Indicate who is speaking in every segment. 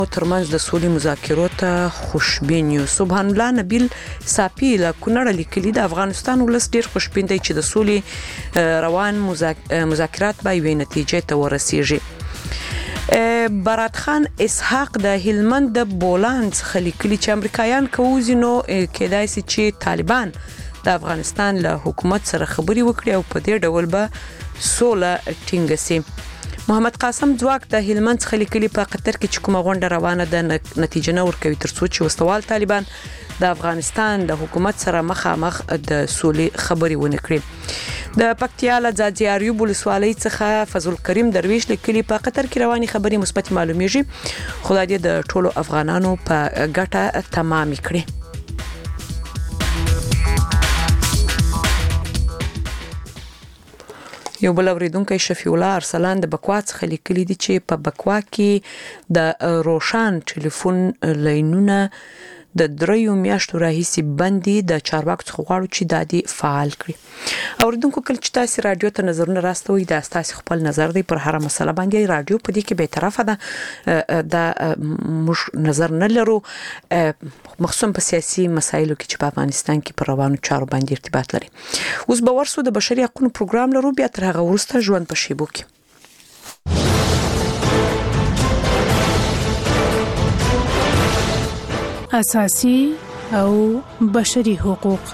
Speaker 1: ترمنځ د سولې مذاکرو ته خوشبین یو. سبحان الله نبیل صافی له کونړ لیکلي د افغانستان ولس ډیر خوشبین دی چې د سولې روان مذاکرات به یوې نتیجې ته ورسیږي. برات خان اسحاق د هلمند د بولان څخه لیکلي چې امریکایان کوزي نو کېدای شي چې طالبان د افغانستان له حکومت سره خبري وکړي او په دې ډول به سوله ټینګه شي. محمد قاسم ځواک د هلمند څخه لیکلي په قطر کې چې کومه غونډه روانه ده نتیجه نه ورکوي ترڅو چې وسوال طالبان د افغانستان د حکومت سره مخامخ د سولې خبري ونه کړي. د پکتیا له ځاځي اریوب ولسوالۍ څخه فضل کریم درویش لیکلي په قطر کې رواني خبري مثبت معلومیږي خدای دې د ټولو افغانانو په ګټه تمام کړي. یو بل اوریدونکو شفیع الله ارسلان د بکوا څخه لیکلي دي چې په بکوا کې د روشان ټلیفون لاینونه د 3 میاشتو راهیسې بندي د چارواکو څخه غواړو چې دادي فعال کړي. اوریدونکو کله چې تاسو رادیو ته نظرونه راستوي د تاسو خپل نظر دی پر هر مسله باندې رادیو په دې کې به طرفه ده د مش نظر نه لرو مخصوصا په سیاسي مسایلو کې چې په افغانستان کې پر روانو چارو باندې ارتباط لري. اوس به ورسو د بشري حقوقو پروګرام لرو بیا تر هغه وروسته ژوند په شیبو کې.
Speaker 2: اساسي او بشري حقوق.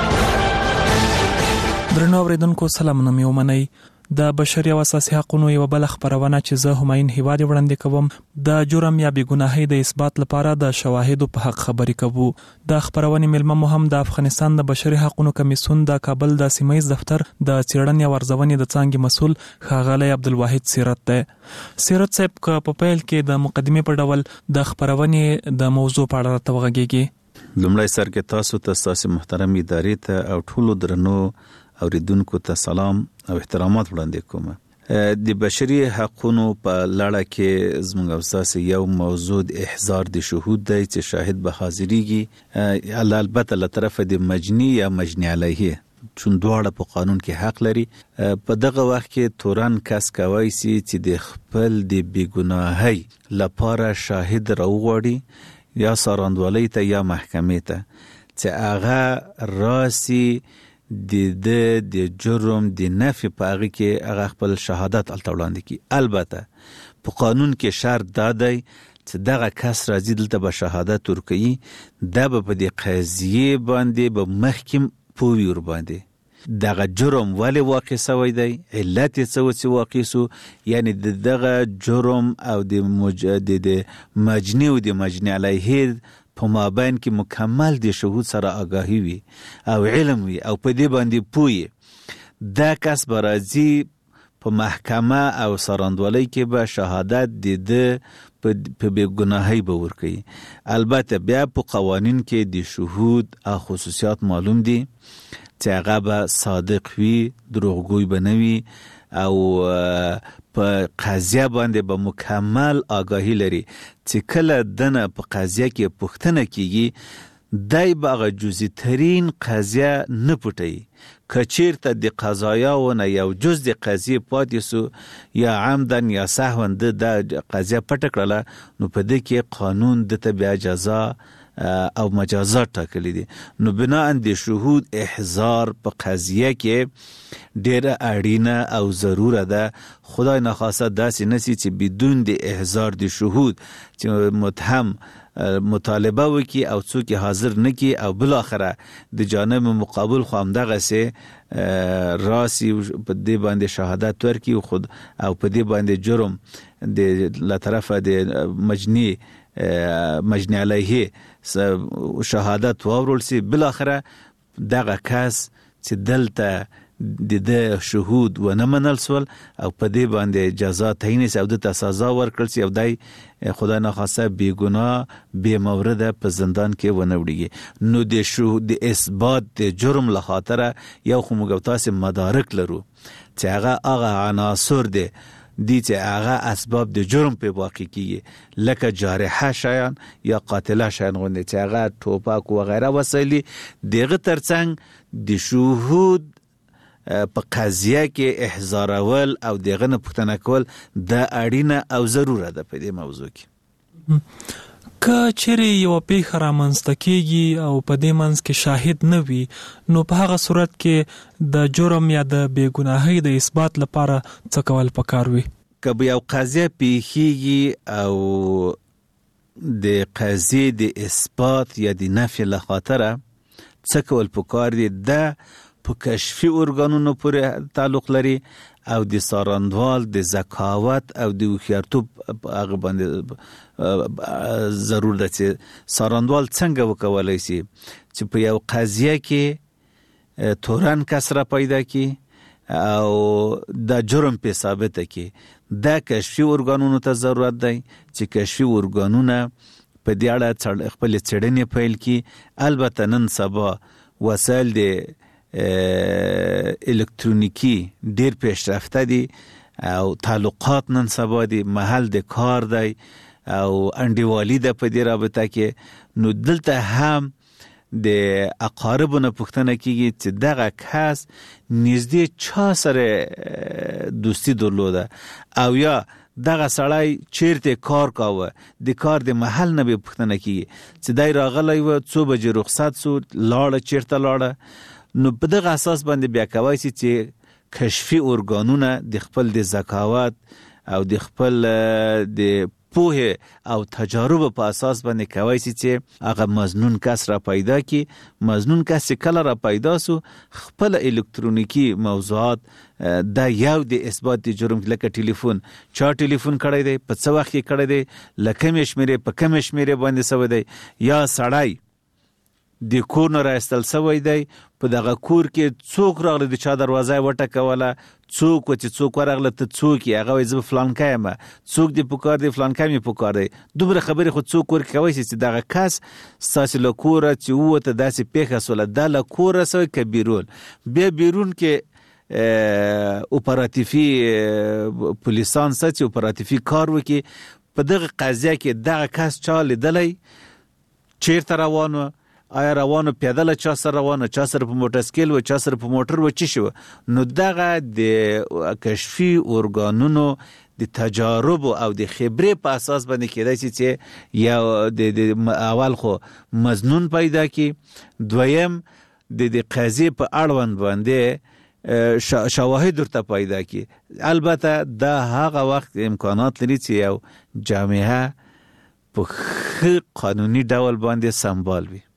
Speaker 3: درنو اوریدونکو سلام نوم یو منئ. د بشري او اساسي حقوقو یو بل خبرونه چې زه هماین هیواد وړاندې کوم د جرم یا بېګناهۍ د اثبات لپاره د شواهدو په حق خبرې کوو. د خبرونې ملمه مهم د افغانستان د بشري حقوقو کمیسیون د کابل د سیمایي دفتر د څېړنې او ارزونې د څانګې مسؤل ښاغلی عبدالواحد سیرت دی. سیرت صاحب په پیل کې د مقدمې په ډول د خبرونې د موضوع په اړه راته وغږیږي.
Speaker 4: لومړی سر کې تاسو محترم ادارې ته او ټولو درنو اوریدونکو ته سلام او احترامات وړاندې کوم. د بشري حقوقو په لړ کې زموږ اساسي یو موضوع د احضار د شهود دی چې شاهد به حاضرېږي البته له طرف د مجنی یا مجنی علیه چون دواړه په قانون کې حق لري. په دغه وخت کې تورن کس کوي چې د خپل د بیګناهۍ لپاره شاهد راوغوړي یا ساراندوالۍ ته یا محکمې ته چې هغه راسي د جرم د نفي په هغه کې هغه خپل شهادت وړاندې کی. البته په قانون کې شرط دا دی چې دغه کس راځي دلته به شهادت ورکوي دا به په دې قضیه باندې به محکم پوي ور باندې دغه جرم ولی واقع شوی دی علت یې څه واقع سو یعنی دغه جرم او د مجنی او د مجنی علیه په مابین کې مکمل د شهود سره آگاهی وي او علم وي او په دې باندې پوي دا کس به راځي په محکمه او سراندوالۍ کې به شهادت د په بیګناهۍ به ورکوي. البته بیا په قوانین کې د شهود او خصوصیات معلوم دي چې هغه به صادق وي دروغګوی به نه وي او په قضیه باندې به مکمل آگاهی لري چې کله دنه په قضیه کې پوښتنه کیږي دای به جزئی ترین قضیه نه پټي کچیرته د قضایاونه یو جز د قضیه پاتې سو یا عمدن یا سهوا د قضیه پټ کړله نو په دې کې قانون د بیا جزا او مجازات ټاکلي دي. نو بنا د شهود احضار په قضیه کې ډیره اړینه او ضروره ده. خدای نخواسته داسې نسی چې بدون د احضار د شهود چې متهم مطالبه وکي او څوک حاضر نکي او بل اخره د جانب مقابل خو همدغه سه راسي په دې باندې شهادت ورکي خود او په دې باندې جرم د لا طرفه د مجنی علیه شهادت واورول سي بل اخره دغه کس چې دلته د شهود و نه منل سول او په دې باندې جزا تعیین سي او د سزا ورکړل سي او دای خدای ناخواسته بی ګناه بی مورد په زندان کې ونه وړيږي. نو د شهود د اثبات د جرم له خاطر یو خو موږ تاسو مدارک لرو چې هغه عناصر دي چې هغه اسباب د جرم په واقع کیږي لکه جارحه شیان یا قاتله شیان غوندي چې هغه ټوپک و غیره وسایلی دغه ترڅنګ د شهود په قضیه کې احضارول او دغه نه پوښتنه کول د اړینه او ضروره ده په دې موضوع کې.
Speaker 3: که چیرې یو پیښه رامنځته کیږي او په دې منځ کې شاهد نه وي نو په هغه صورت کې د جرم یا د بېګناهۍ د اثبات لپاره څه کول پکار وي؟
Speaker 4: که یو قضیه پیښیږي او د قضیې د اثبات یا د نفي له خاطره څه کول پکار دي، دا په کشفي ارګانونو پورې تعلق لري او د څارندوال د ذکاوت او د هوښیارتوب هغه باندې ضرور ده چې څارندوال څنګه وکولای شي چې په یو قضیه کې تورن کس را پیدا کی او د جرم په ثابته کی. دا کشفي ارګانونو ته ضرورت دی چې کشفي ارګانونه په دې اړه خپل څېړنې پیل کی. البته نن سبا وسایل د الکترونیکی ډیر پیشرفته دي او تعلقات نن سبا دي، محل د کار دی او انډیوالي ده په دې رابطه کې. نو دلته هم د اقاربونو پوښتنه کیږي چې دغه کس نږدې چا سره دوستی درلوده او یا دغه سړی چیرته کار کاوه، د کار د محل نه به پوښتنه کیږي چې دای راغلی و څو بجې رخصت سو، لاړه چیرته لاړه. نو په دغه اساس باندې بیا کوي چې کشفي ارګانونه د خپل د ذکاوت او د خپل د پوهه او تجربه په اساس باندې کوي چې هغه مظنون کس را پیدا کی. مظنون کس کله را پیدا سو خپل الکترونیکی موضوعات د یو د اثبات د جرم لکه ټلیفون، چا ټلیفون کړی دی، په څه وخت کې کړی دی، لکه مشمره په کوم مشمره باندې سوی دی، یا سړی د کور نه راستل سوی دی، په دغه کور کې څوک راغلی د چا دروازه وټکوله، څوک چې څوک ورغله ته څوک یې، هغه وایي زه فلانکی یم، څوک دې پکار دی، فلانکی مې پکار دی. دومره خبرې خو څوک ورکوی چې دغه کس ستاسې له کوره چې ووته داسې پیښه سوله، دا له کوره سوی که بیرون. بیا بیرون کې اپراتیفي پولیسان سه چې اپراتیفي کار وکړي په دغه قضیه کې دغه کس چا لیدلی، چیرته روان و، آیا روانو پیاده له چا سره روانو، چا سره په موټرسکیل و، چا سره په موټر و، چی شو. نو دغه د کشفي ارګانونو د تجارب او د خبرې په اساس باندې کېدای شي چې یو د اول خو مظنون پیدا کی، دویم د قضیې په اړوند باندې شواهد ورته پیدا کی. البته دا هغه وخت امکانات لري چې یو جامعه په قانوني ډول باندې سمبال وي.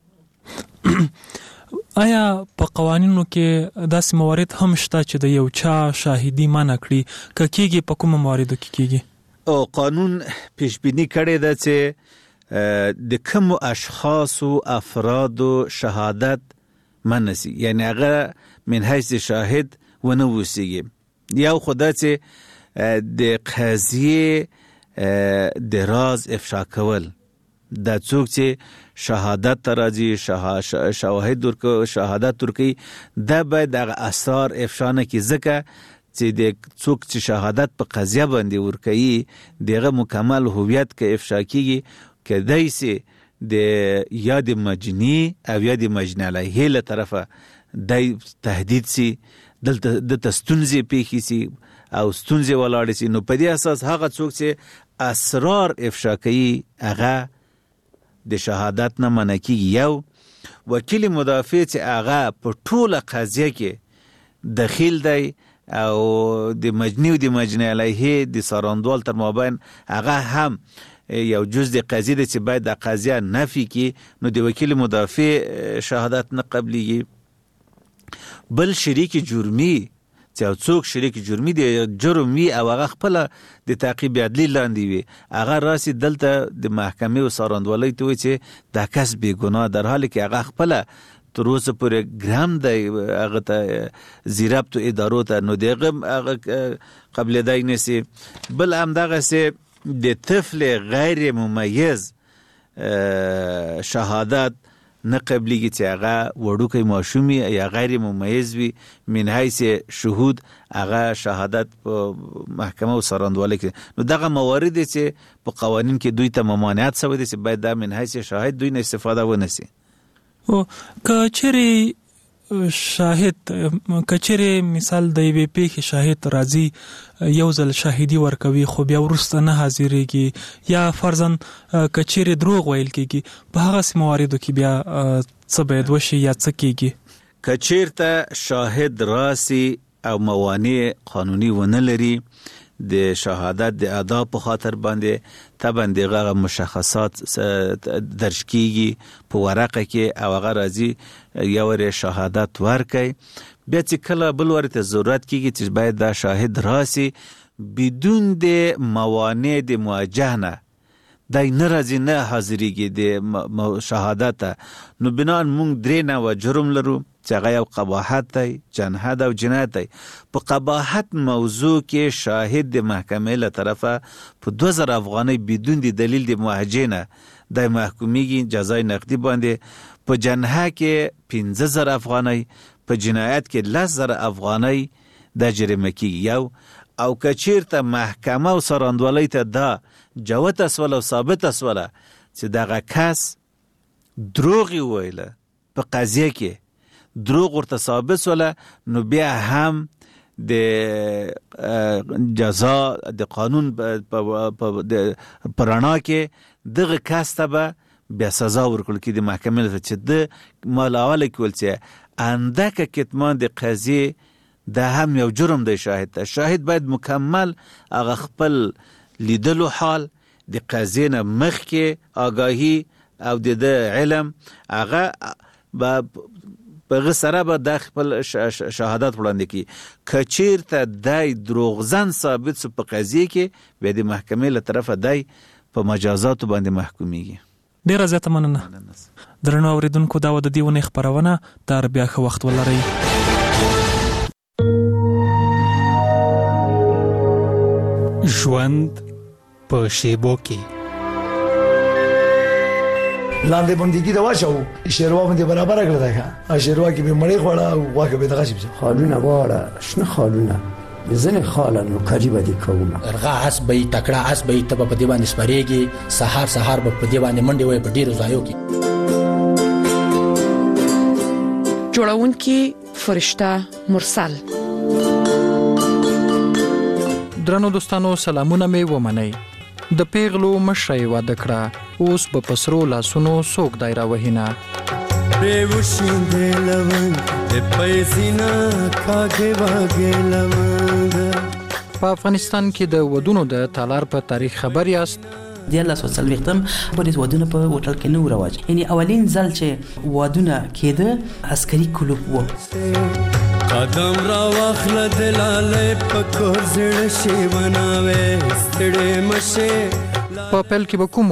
Speaker 3: آیا په قوانینو کې داسې موارد هم شته چې د یو چا شاهدي منع کړي؟ که کېږي په کومو مواردو کې کېږي؟ قانون پیشبینی کړی ده چې د کومو اشخاصو افرادو شهادت منع سي، یعنی هغه من حیث شاهد ونه وسیږي. یو خو دا چې د قضیې د راز افشا کول، دا څوک چې شهادت راځي شواهد شهادت ورکوي، دا باید هغه اسرار افشا نه کړي، ځکه چې د څوک چې شهادت په قضیه باندې ورکوي دغه مکمل هویت که افشا کیږي کېدای سي د یا د مجني او یا د مجني علیه له طرفه د تهدید سي، دلته د ستونزې پیښې سي او ستونزې ولاړې سي. نو په دې اساس هغه څوک چې اسرار افشا کوي هغه د شهادت نه منع کیږي. یو وکیل مدافع چې هغه په ټوله قضیه کې دخیل دی او د مجني او د مجني علیه د څارندوال تر مابین هغه هم یو جز د قضیه دی چې باید د قضیه نفي کی، نو د وکیل مدافع شهادت نه قبلیږي. بل شریک جرمی چې څوک شریک جرمی دی جرم وي او هغه خپل د تعقیب عدلی لاندې وي، هغه راسي دلته د محکمې او څارندوالۍ ته وي چې دا کس بې ګناه، در حالی کې هغه خپل تر اوسه پورې ګرام دی هغه ته زیربط ادارو ته، نو دغه قبلېدای نشي. بل همدغسې د طفل غیر ممیز شهادت نه قبلیږي چې هغه وړوکی ماشوم یا غیر ممیز وي، من حیث شهود هغه شهادت په محکمه او څارندوالۍ کې. نو دغه موارد چې په قوانین کې دوی ته ممانعت شوی دی چې باید دا من حیث شاهد دوی نه استفاده ونه سي. او که چیرې شاهد کچره مثال د وی پی کې شاهد راځي یو ځل شاهدی ورکوي خو بیا ورسته نه حاضرېږي یا فرضاً کچره دروغ ویل کېږي په هغه مواردو کې بیا څه باید وشي یا څه کېږي
Speaker 4: کچیرته شاهد راسي او موانع قانوني ونه لري د شهادت د ادا په خاطر باندې طبعا دغه مشخصات درج کیږي په ورقه کې او هغه راځي یو ور شهادت ورکي بیا چې کله بل ورته ضرورت کیږي چې باید دا شاهد راسي بدون د موانع د مواجهه نه دای ناراضي نه حاضرېږي د شهادت نو بنا موږ درې نه و جرم لرو چې هغه یو قباحت دی جنحت او جنایت دی په قباحت موضوع کې شاهد د محکمې له طرفه په 2000 افغانۍ بدون د دلیل د موجه نه د محکومیږي جزای نقدي باندې په جنحت کې 15000 افغانۍ په جنایت کې 10000 افغانۍ د جریمه کیږي یو او کچیرته محکمه او سراندوالۍ ته دا جوت اسول او ثابت اسول چې دغه کس دروغ ویله په قضیه کې دروغ ورته ثابت ولا نو بیا هم د جزا د قانون پرانا کې دغه کس ته به بیا سزا ورکول کې د محکمې ته چې د مالاواله کول چې اندکه کتمان د قضیه د هم یو جرم دی شاهد باید مکمل هغه خپل لیدلو حال د قضیه نه مخکې آگاهی او د علم هغه په سره به د خپل شهادت وړاندې کی کچیرته دای دروغزن ثابت سو په قضیه کې به د محکمې له طرفه دای په مجازات باندې محکومیږي
Speaker 3: ډیر زیاته مننه درنو اوریدونکو دا د دیونه خبرونه تر بیا خو وخت ولري
Speaker 5: ژوند په شیبو کې
Speaker 6: لاندې باندې دا واچو شیروا باندې برابر کړل دا شیروا کې به مړې خوړه او واکه به دغه شي
Speaker 7: خالونه واړه شنه خالونه ځنه خالانو قریبه دي کومه
Speaker 8: ارغا اسبې تکړه اسبې ته په دی باندې سپریږي سحر په دی باندې منډي وي په ډیرو ځایو کې
Speaker 1: جوړونکي فرشته مرسل
Speaker 5: درنو دوستانو سلامونه مې ومنئ د پیغلو مشري واده کړه اوس په پسرو لاسونو سوک دایره وهینا
Speaker 9: پریوشینده لونگ د پیسینا کاغه واګه لونگ
Speaker 5: په افغانستان کې د ودونو د تالار په تاریخ خبر یاست
Speaker 10: د الله سوسل وختم په ودونه په هوټل کې نو رواج یعنی اولین ځل چې ودونه کېده عسکري کلوب وو
Speaker 9: قدم را واخله دلاله پکور زړه شی بناوي ستړي مشه
Speaker 5: په پل کې به کوم